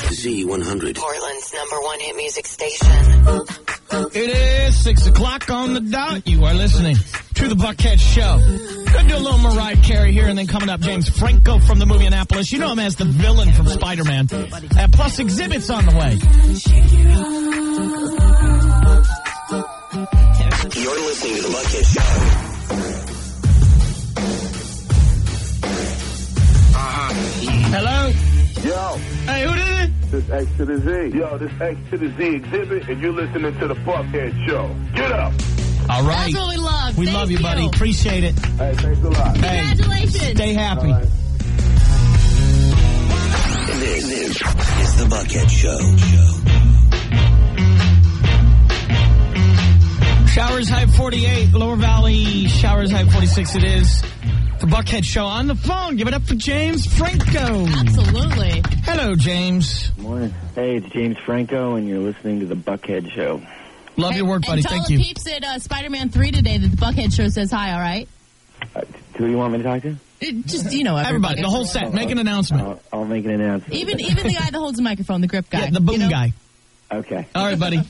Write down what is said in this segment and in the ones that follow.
Z100. Portland's #1 hit music station. It is 6 o'clock on the dot. You are listening to the Buckhead Show. Gonna do a little Mariah Carey here, and then coming up, James Franco from the movie Annapolis. You know him as the villain from Spider-Man. Plus exhibits on the way. You're listening to the Buckhead Show. Hello? Yo. Hey, who did it? This X to the Z. Yo, this X to the Z exhibit, and you're listening to the Buckhead Show. Get up. All right. That's what we love. We Thank love you, buddy. Appreciate it. Hey, thanks a lot. Hey, Congratulations. stay happy. Right. This is the Buckhead Show. Showers high 48, Lower Valley, showers high 46 it is. The Buckhead Show on the phone. Give it up for James Franco. Absolutely. Hello, James. Morning. Hey, it's James Franco, and you're listening to the Buckhead Show. Love your work, buddy. And Thank tell you. the peeps at Spider-Man 3 today that the Buckhead Show says hi, all right? Who do you want me to talk to? Just, Everybody, the whole set. Make an announcement. I'll make an announcement. Even the guy that holds the microphone, the grip guy. Yeah, the boom guy. Okay. All right, buddy.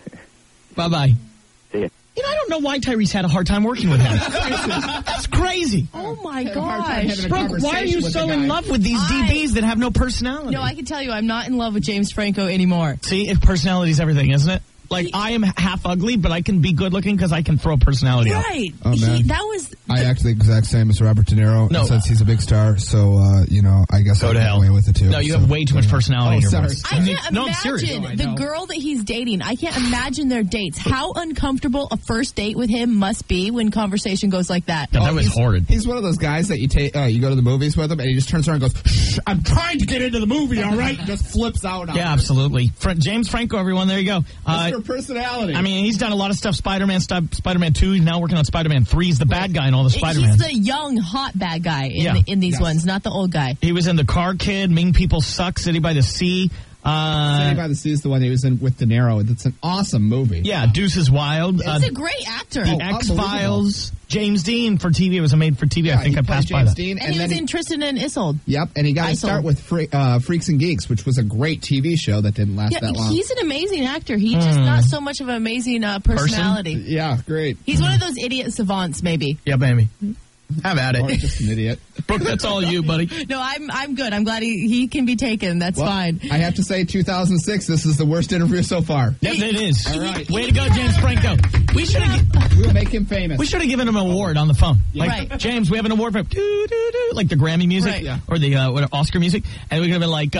Bye-bye. See ya. You know, I don't know why Tyrese had a hard time working with him. That's crazy. Oh, my gosh. Brooke, why are you so in love with these DBs that have no personality? No, I can tell you I'm not in love with James Franco anymore. See, personality is everything, isn't it? Like, I am half ugly, but I can be good looking because I can throw personality out. Right. Oh, man. That was... I act the exact same as Robert De Niro. No. Since he's a big star, so, I guess Go I'll to get hell. away with it, too. No, you have way too much personality in your voice. I can't No, I'm serious. imagine No, I know. the girl that he's dating. I can't imagine their dates. How uncomfortable a first date with him must be when conversation goes like that. Yeah, that was horrid. He's one of those guys that you take, you go to the movies with him, and he just turns around and goes, "Shh, I'm trying to get into the movie, all right?" Just flips out on Yeah, him. absolutely. James Franco, everyone, there you go. Mr. Personality. I mean, he's done a lot of stuff. Spider-Man stuff, Spider-Man 2. He's now working on Spider-Man 3. He's the bad guy in all the Spider-Man. He's the young, hot bad guy in these ones, not the old guy. He was in The Car Kid, Mean People Suck, City by the Sea. City by the Sea is the one he was in with De Niro. It's an awesome movie. Yeah, Deuces Wild. He's a great actor. The X-Files. James Dean for TV. It was a made-for-TV. I think I passed by James that. Dean, And he was in Tristan and Isolde. Yep, and he got his start with Freaks and Geeks, which was a great TV show that didn't last that long. He's an amazing actor. He's just not so much of an amazing personality. Yeah, great. He's one of those idiot savants, maybe. Yeah, baby. Have at Or it. just an idiot. Brooke, that's all you, buddy. No, I'm good. I'm glad he can be taken. That's fine. I have to say, 2006, this is the worst interview so far. Yep, it is. All right. Way to go, James Franco. We should have We'll make him famous. we should have given him an award on the phone. Like, Right. James, we have an award for like the Grammy music Right. Yeah. or the Oscar music, and we're gonna be like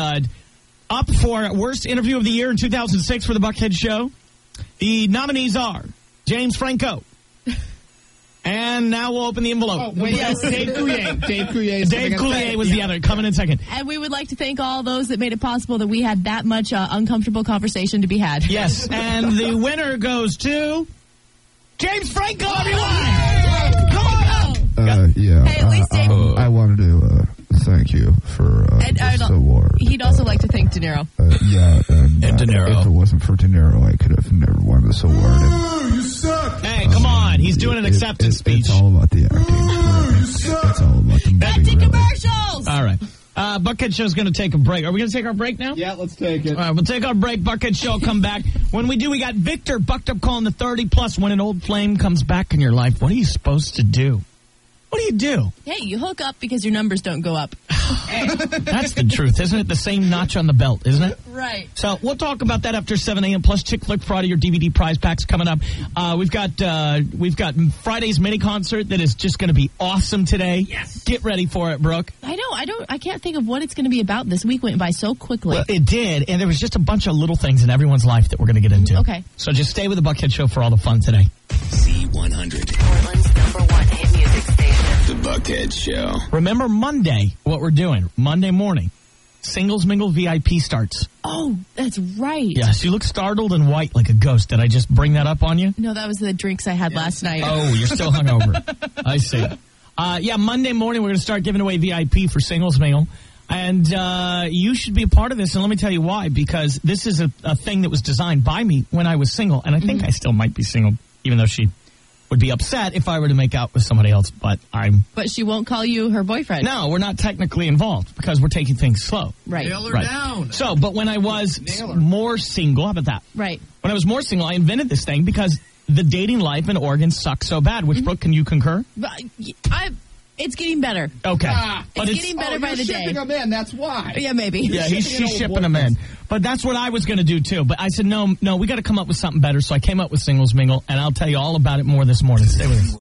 up for worst interview of the year in 2006 for the Buckhead Show. The nominees are James Franco. And now we'll open the envelope. Oh, wait, yes, Dave Coulier. Dave Coulier. Dave Coulier was the other, coming in second. And we would like to thank all those that made it possible that we had that much uncomfortable conversation to be had. Yes, and the winner goes to James Franco, everyone! Come on! Yeah. Hey, at least Dave- I wanted to thank you for this award. He'd also like to thank De Niro. And De Niro. If it wasn't for De Niro, I could have never won this award. You suck. Hey, come on. He's doing an acceptance speech. It's all about the acting. It's all about the Back movie. to really. commercials! All right. Buckhead Show's going to take a break. Are we going to take our break now? Yeah, let's take it. All right, we'll take our break. Buckhead Show, come back. When we do, we got Victor bucked up calling the 30. Plus, when an old flame comes back in your life, what are you supposed to do? What do you do? Hey, you hook up because your numbers don't go up. That's the truth, isn't it? The same notch on the belt, isn't it? Right. So we'll talk about that after 7 a.m. Plus Chick Flick Friday, your DVD prize packs coming up. We've got Friday's mini concert that is just going to be awesome today. Yes. Get ready for it, Brooke. I can't think of what it's going to be about. This week went by so quickly. Well, it did, and there was just a bunch of little things in everyone's life that we're going to get into. Okay. So just stay with the Buckhead Show for all the fun today. Z100. Portland's #1 hit music station. The Buckhead Show. Remember Monday, what we're doing. Monday morning, Singles Mingle VIP starts. Oh, that's right. Yes, you look startled and white like a ghost. Did I just bring that up on you? No, that was the drinks I had last night. Oh, you're still hungover. I see. Monday morning we're going to start giving away VIP for Singles Mingle. And you should be a part of this, and let me tell you why. Because this is a thing that was designed by me when I was single, and I think I still might be single, even though she would be upset if I were to make out with somebody else, but But she won't call you her boyfriend. No, we're not technically involved because we're taking things slow. Right. Nail her Right. down. So, but when I was more single, how about that? Right. When I was more single, I invented this thing because the dating life in Oregon sucks so bad. Which, Brooke, can you concur? But it's getting better. Okay. It's getting better by the day. Shipping them in, that's why. Yeah, maybe. Yeah, she's shipping them in. But that's what I was going to do, too. But I said, no, we got to come up with something better. So I came up with Singles Mingle, and I'll tell you all about it more this morning. Stay with us.